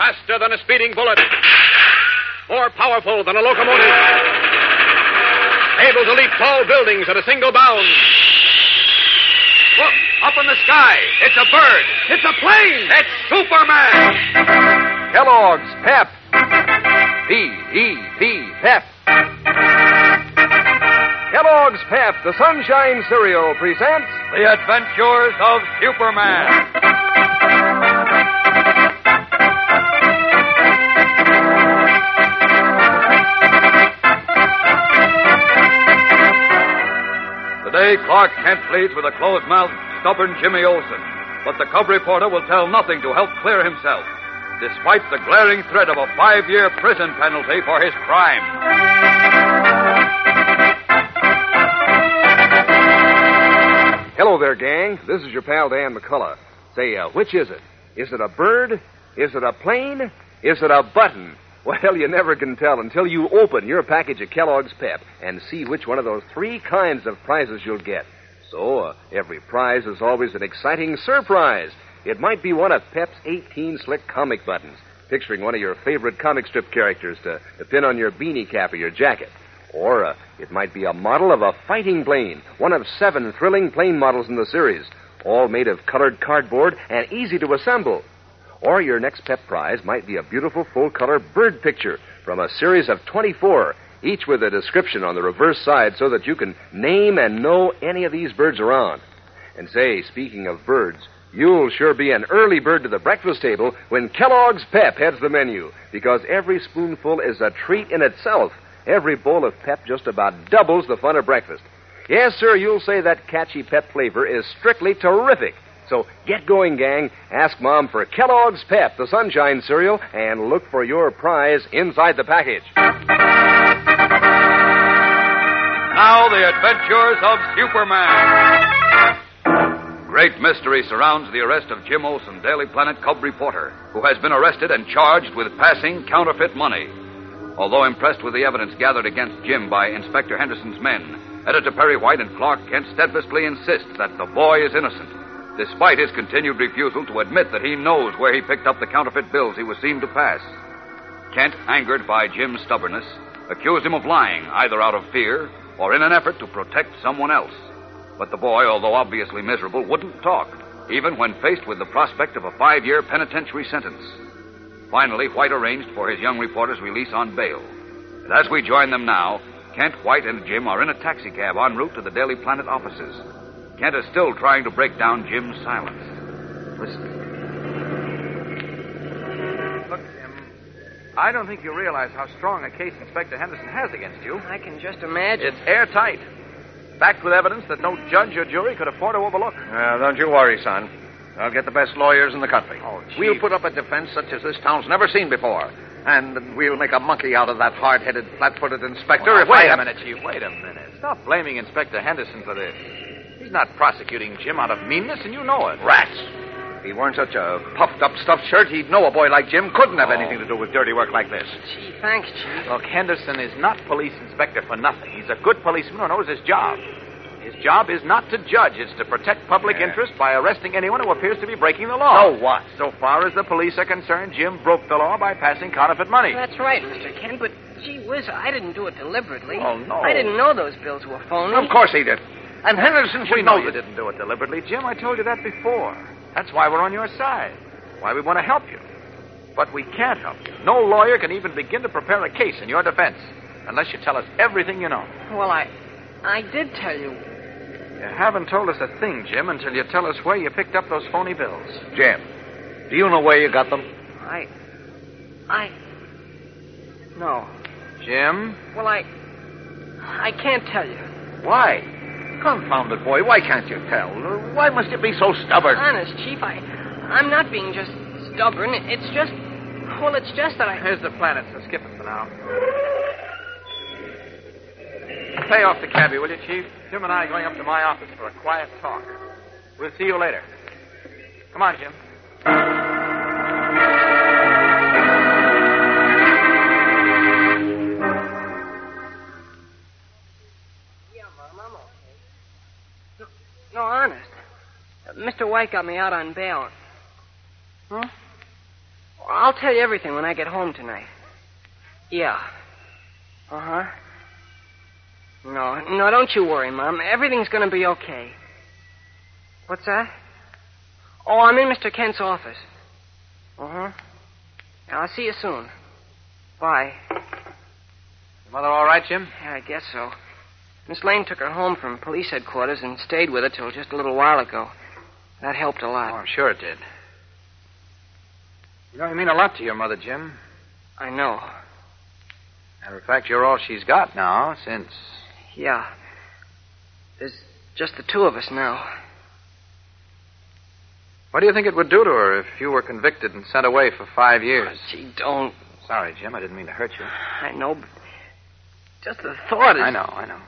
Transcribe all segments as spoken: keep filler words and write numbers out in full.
Faster than a speeding bullet. More powerful than a locomotive. Able to leap tall buildings at a single bound. Look, up in the sky. It's a bird. It's a plane. It's Superman. Kellogg's Pep. P E P, Pep. Kellogg's Pep, the Sunshine Cereal, presents The Adventures of Superman. Today, Clark Kent pleads with a closed-mouthed, stubborn Jimmy Olsen. But the cub reporter will tell nothing to help clear himself, despite the glaring threat of a five-year prison penalty for his crime. Hello there, gang. This is your pal, Dan McCullough. Say, uh, which is it? Is it a bird? Is it a plane? Is it a button? Well, you never can tell until you open your package of Kellogg's Pep and see which one of those three kinds of prizes you'll get. So, uh, every prize is always an exciting surprise. It might be one of Pep's eighteen slick comic buttons, picturing one of your favorite comic strip characters to, to pin on your beanie cap or your jacket. Or uh, it might be a model of a fighting plane, one of seven thrilling plane models in the series, all made of colored cardboard and easy to assemble. Or your next Pep prize might be a beautiful full-color bird picture from a series of twenty-four, each with a description on the reverse side so that you can name and know any of these birds around. And say, speaking of birds, you'll sure be an early bird to the breakfast table when Kellogg's Pep heads the menu, because every spoonful is a treat in itself. Every bowl of Pep just about doubles the fun of breakfast. Yes, sir, you'll say that catchy Pep flavor is strictly terrific. So get going, gang. Ask Mom for Kellogg's Pep, the Sunshine Cereal, and look for your prize inside the package. Now, the adventures of Superman. Great mystery surrounds the arrest of Jim Olsen, Daily Planet cub reporter, who has been arrested and charged with passing counterfeit money. Although impressed with the evidence gathered against Jim by Inspector Henderson's men, Editor Perry White and Clark Kent steadfastly insist that the boy is innocent, despite his continued refusal to admit that he knows where he picked up the counterfeit bills he was seen to pass. Kent, angered by Jim's stubbornness, accused him of lying, either out of fear or in an effort to protect someone else. But the boy, although obviously miserable, wouldn't talk, even when faced with the prospect of a five-year penitentiary sentence. Finally, White arranged for his young reporter's release on bail. And as we join them now, Kent, White, and Jim are in a taxicab en route to the Daily Planet offices. Kent is still trying to break down Jim's silence. Listen. Look, Jim, I don't think you realize how strong a case Inspector Henderson has against you. I can just imagine. It's airtight. Backed with evidence that no judge or jury could afford to overlook. Well, don't you worry, son. I'll get the best lawyers in the country. Oh, Chief. We'll put up a defense such as this town's never seen before. And we'll make a monkey out of that hard-headed, flat-footed inspector. Well, if wait I a minute, Chief. Wait a minute. Stop blaming Inspector Henderson for this. He's not prosecuting Jim out of meanness, and you know it. Rats. If he weren't such a puffed-up stuffed shirt, he'd know a boy like Jim couldn't have Oh. anything to do with dirty work like this. Gee, thanks, Chief. Look, Henderson is not police inspector for nothing. He's a good policeman who knows his job. His job is not to judge. It's to protect public Yeah. interest by arresting anyone who appears to be breaking the law. So what? So far as the police are concerned, Jim broke the law by passing counterfeit money. That's right, Mister Kent, but gee whiz, I didn't do it deliberately. Oh, no. I didn't know those bills were phony. Of course he did. And Henderson should We know know you that. didn't do it deliberately, Jim. I told you that before. That's why we're on your side. Why we want to help you. But we can't help you. No lawyer can even begin to prepare a case in your defense unless you tell us everything you know. Well, I... I did tell you. You haven't told us a thing, Jim, until you tell us where you picked up those phony bills. Jim, do you know where you got them? I... I... No. Jim? Well, I... I can't tell you. Why? Confounded boy, why can't you tell? Why must you be so stubborn? Honest, Chief, I... I'm not being just stubborn. It's just... Well, it's just that I... Here's the planet, so skip it for now. Pay off the cabbie, will you, Chief? Jim and I are going up to my office for a quiet talk. We'll see you later. Come on, Jim. Yeah, Mom, I'm okay. No, no honest. Uh, Mister White got me out on bail. Huh? I'll tell you everything when I get home tonight. Yeah. Uh-huh. No, no, don't you worry, Mom. Everything's going to be okay. What's that? Oh, I'm in Mister Kent's office. Uh-huh. I'll see you soon. Bye. Your mother all right, Jim? Yeah, I guess so. Miss Lane took her home from police headquarters and stayed with her till just a little while ago. That helped a lot. Oh, I'm sure it did. You know, you mean a lot to your mother, Jim. I know. Matter of fact, you're all she's got now since... Yeah. There's just the two of us now. What do you think it would do to her if you were convicted and sent away for five years? Oh, gee, don't. Sorry, Jim. I didn't mean to hurt you. I know, but just the thought is... I know, I know.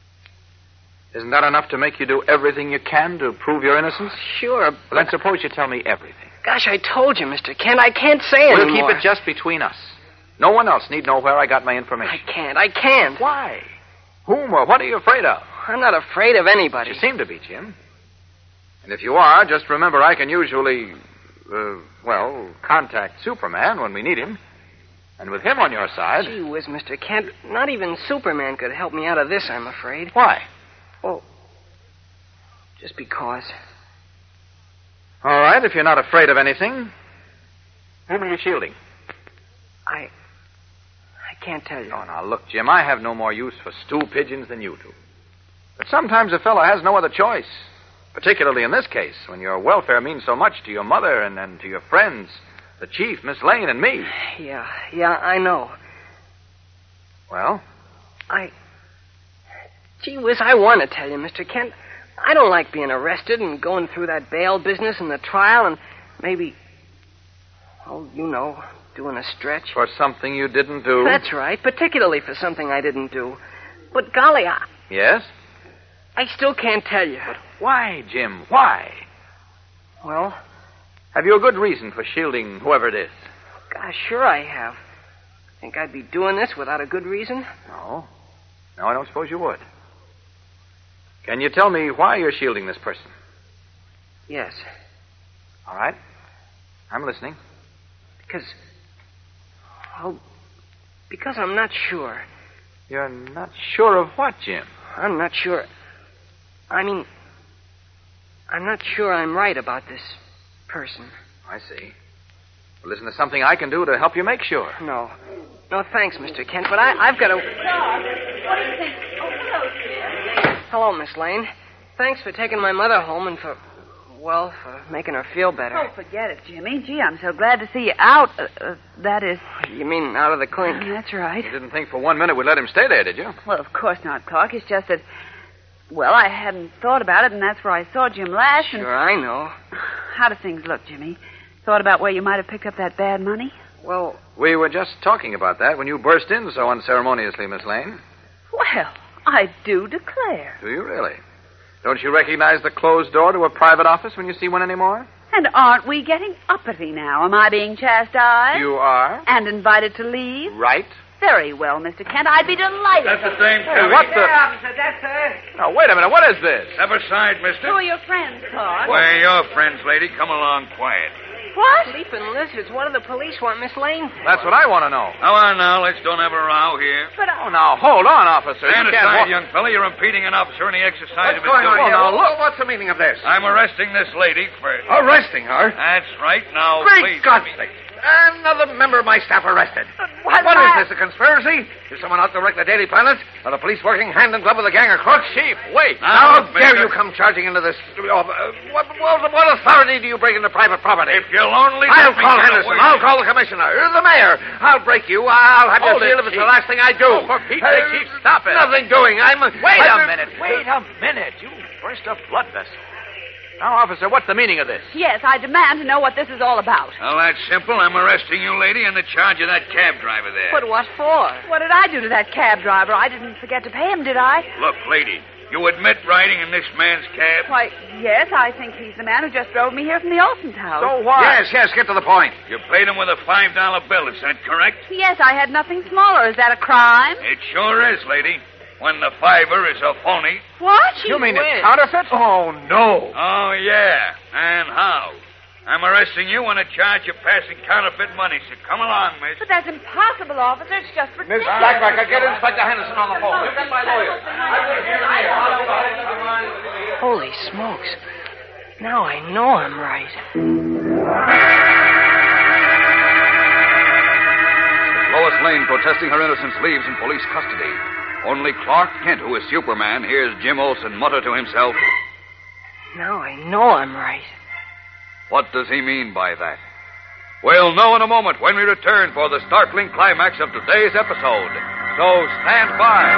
Isn't that enough to make you do everything you can to prove your innocence? Sure, but... Well, then suppose you tell me everything. Gosh, I told you, Mister Kent. I can't say we'll anymore. We'll keep it just between us. No one else need know where I got my information. I can't. I can't. Why? Whom or what are you afraid of? I'm not afraid of anybody. You seem to be, Jim. And if you are, just remember I can usually, uh, well, contact Superman when we need him. And with him on your side... Gee whiz, Mister Kent. Not even Superman could help me out of this, I'm afraid. Why? Well, just because. All right, if you're not afraid of anything, whom are you shielding? I... I can't tell you. Oh, now, look, Jim, I have no more use for stool pigeons than you do. But sometimes a fellow has no other choice. Particularly in this case, when your welfare means so much to your mother and, and to your friends, the chief, Miss Lane, and me. Yeah, yeah, I know. Well? I... Gee whiz, I want to tell you, Mister Kent. I don't like being arrested and going through that bail business and the trial and maybe... Oh, you know, doing a stretch. For something you didn't do? That's right, particularly for something I didn't do. But golly, I... Yes? I still can't tell you. But why, Jim? Why? Well? Have you a good reason for shielding whoever it is? Gosh, sure I have. Think I'd be doing this without a good reason? No. No, I don't suppose you would. Can you tell me why you're shielding this person? Yes. All right. I'm listening. Because... Well, because I'm not sure. You're not sure of what, Jim? I'm not sure... I mean... I'm not sure I'm right about this person. I see. Well, isn't there something I can do to help you make sure? No. No, thanks, Mister Kent, but I, I've got to... Dog, what do you think? Oh, hello, Jim. Hello, Miss Lane. Thanks for taking my mother home and for... Well, for making her feel better. Oh, forget it, Jimmy. Gee, I'm so glad to see you out. Uh, uh, that is... You mean out of the clink? That's right. You didn't think for one minute we'd let him stay there, did you? Well, of course not, Clark. It's just that... Well, I hadn't thought about it, and that's where I saw Jim last. And... Sure, I know. How do things look, Jimmy? Thought about where you might have picked up that bad money? Well... We were just talking about that when you burst in so unceremoniously, Miss Lane. Well, I do declare. Do you really? Don't you recognize the closed door to a private office when you see one anymore? And aren't we getting uppity now? Am I being chastised? You are? And invited to leave? Right. Very well, Mister Kent. I'd be delighted. That's the same, Hey, Terry. what the... officer, that's her. Now, wait a minute. What is this? Step aside, Who mister. are your friends, Clark? We're your friends, lady. Come along quiet. What? Sleeping lizards. What do the police want Miss Lane for? That's what I want to know. Come on now. Let's don't have a row here. But I... Oh, now, hold on, officer. Stand you can't aside, walk... young fella. You're impeding an officer in the exercise of his What's going on duty. here? now, look. What's the meaning of this? I'm arresting this lady for... Arresting her? That's right. Now, Great please... God! let me- Another member of my staff arrested. What, What is this, a conspiracy? Is someone out to wreck the Daily Planet? Are the police working hand in glove with a gang of crooks? Chief, wait. How Now, dare mister. you come charging into this... Oh, uh, what, what, what authority do you break into private property? If you'll only... I'll let me call get Henderson. away. I'll call the commissioner. The mayor. I'll break you. I'll have Hold you it, sealed if it's Chief. the last thing I do. Oh, for Pete's sake, Chief, stop it. Nothing doing. I'm... Wait I'm- a minute. Wait a minute. You burst a blood vessel. Now, officer, what's the meaning of this? Yes, I demand to know what this is all about. Well, that's simple. I'm arresting you, lady, in the charge of that cab driver there. But what for? What did I do to that cab driver? I didn't forget to pay him, did I? Look, lady, you admit riding in this man's cab? Why, yes, I think he's the man who just drove me here from the Olsen's house. So what? Yes, yes, get to the point. You paid him with a five dollar bill, is that correct? Yes, I had nothing smaller. Is that a crime? It sure is, lady. When the fiver is a phony. What? You mean whiz. it's counterfeit? Oh, no. Oh, yeah. And how? I'm arresting you on a charge of passing counterfeit money, so come along, miss. But that's impossible, officer. It's just ridiculous. Miss Blackbacker, get Inspector Henderson on the phone. Get my lawyer. Holy smokes. Now I know I'm right. Lois Lane, protesting her innocence, leaves in police custody. Only Clark Kent, who is Superman, hears Jim Olsen mutter to himself, Now I know I'm right. What does he mean by that? We'll know in a moment when we return for the startling climax of today's episode. So stand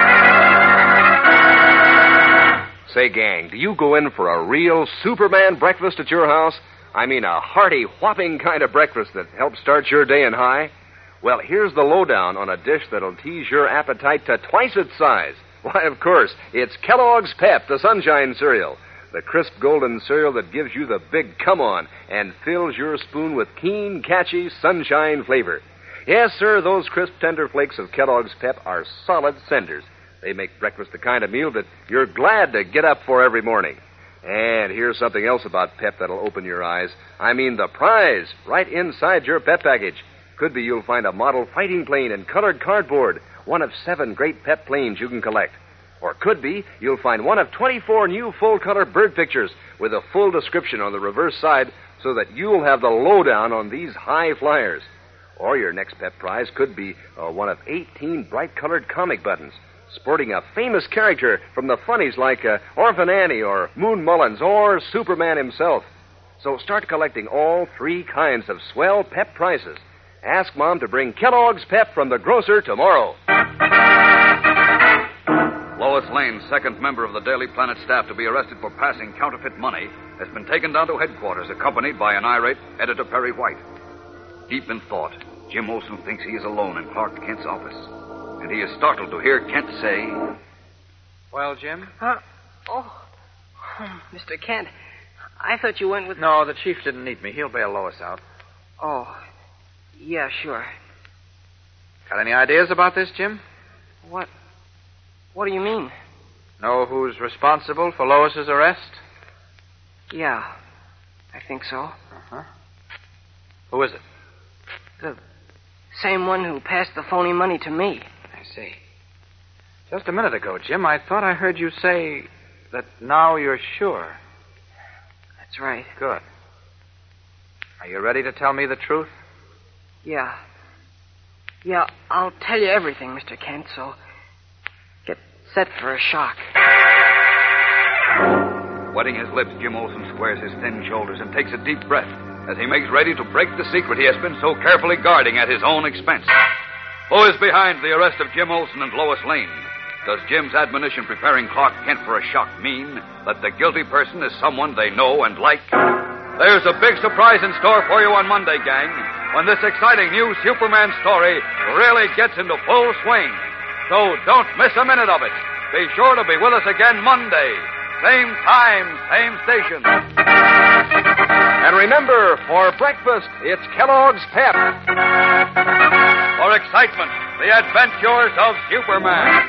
by. Say, gang, do you go in for a real Superman breakfast at your house? I mean a hearty, whopping kind of breakfast that helps start your day in high? Well, here's the lowdown on a dish that'll tease your appetite to twice its size. Why, of course, it's Kellogg's Pep, the Sunshine cereal. The crisp golden cereal that gives you the big come-on and fills your spoon with keen, catchy sunshine flavor. Yes, sir, those crisp, tender flakes of Kellogg's Pep are solid senders. They make breakfast the kind of meal that you're glad to get up for every morning. And here's something else about Pep that'll open your eyes. I mean the prize right inside your Pep package. Could be you'll find a model fighting plane in colored cardboard, one of seven great Pep planes you can collect. Or could be you'll find one of twenty-four new full-color bird pictures with a full description on the reverse side so that you'll have the lowdown on these high flyers. Or your next Pep prize could be uh, one of eighteen bright-colored comic buttons sporting a famous character from the funnies like uh, Orphan Annie or Moon Mullins or Superman himself. So start collecting all three kinds of swell Pep prizes. Ask Mom to bring Kellogg's Pep from the grocer tomorrow. Lois Lane, second member of the Daily Planet staff to be arrested for passing counterfeit money, has been taken down to headquarters, accompanied by an irate Editor Perry White. Deep in thought, Jim Olsen thinks he is alone in Clark Kent's office, and he is startled to hear Kent say, Well, Jim? Huh? Oh. oh, Mister Kent, I thought you went with... No, the chief didn't need me. He'll bail Lois out. Oh, yeah, sure. Got any ideas about this, Jim? What? What do you mean? Know who's responsible for Lois's arrest? Yeah, I think so. Uh-huh. Who is it? The same one who passed the phony money to me. I see. Just a minute ago, Jim, I thought I heard you say that now you're sure. That's right. Good. Are you ready to tell me the truth? Yeah. Yeah, I'll tell you everything, Mister Kent, so get set for a shock. Wetting his lips, Jim Olsen squares his thin shoulders and takes a deep breath as he makes ready to break the secret he has been so carefully guarding at his own expense. Who is behind the arrest of Jim Olsen and Lois Lane? Does Jim's admonition preparing Clark Kent for a shock mean that the guilty person is someone they know and like? There's a big surprise in store for you on Monday, gang, when this exciting new Superman story really gets into full swing. So don't miss a minute of it. Be sure to be with us again Monday. Same time, same station. And remember, for breakfast, it's Kellogg's Pep. For excitement, the adventures of Superman.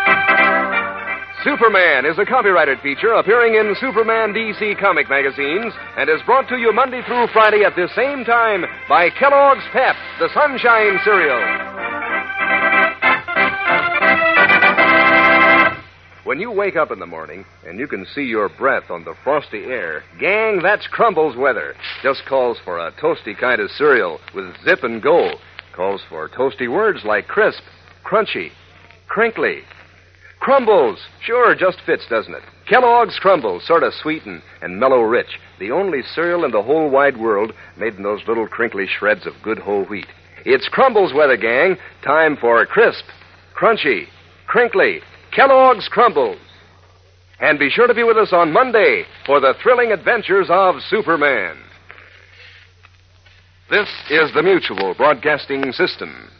Superman is a copyrighted feature appearing in Superman D C comic magazines and is brought to you Monday through Friday at this same time by Kellogg's Pep, the Sunshine cereal. When you wake up in the morning and you can see your breath on the frosty air, gang, that's Crumbles weather. Just calls for a toasty kind of cereal with zip and go. Calls for toasty words like crisp, crunchy, crinkly. Crumbles. Sure, just fits, doesn't it? Kellogg's Crumbles, sort of sweet and, and mellow rich. The only cereal in the whole wide world made in those little crinkly shreds of good whole wheat. It's Crumbles weather, gang. Time for crisp, crunchy, crinkly Kellogg's Crumbles. And be sure to be with us on Monday for the thrilling adventures of Superman. This is the Mutual Broadcasting System.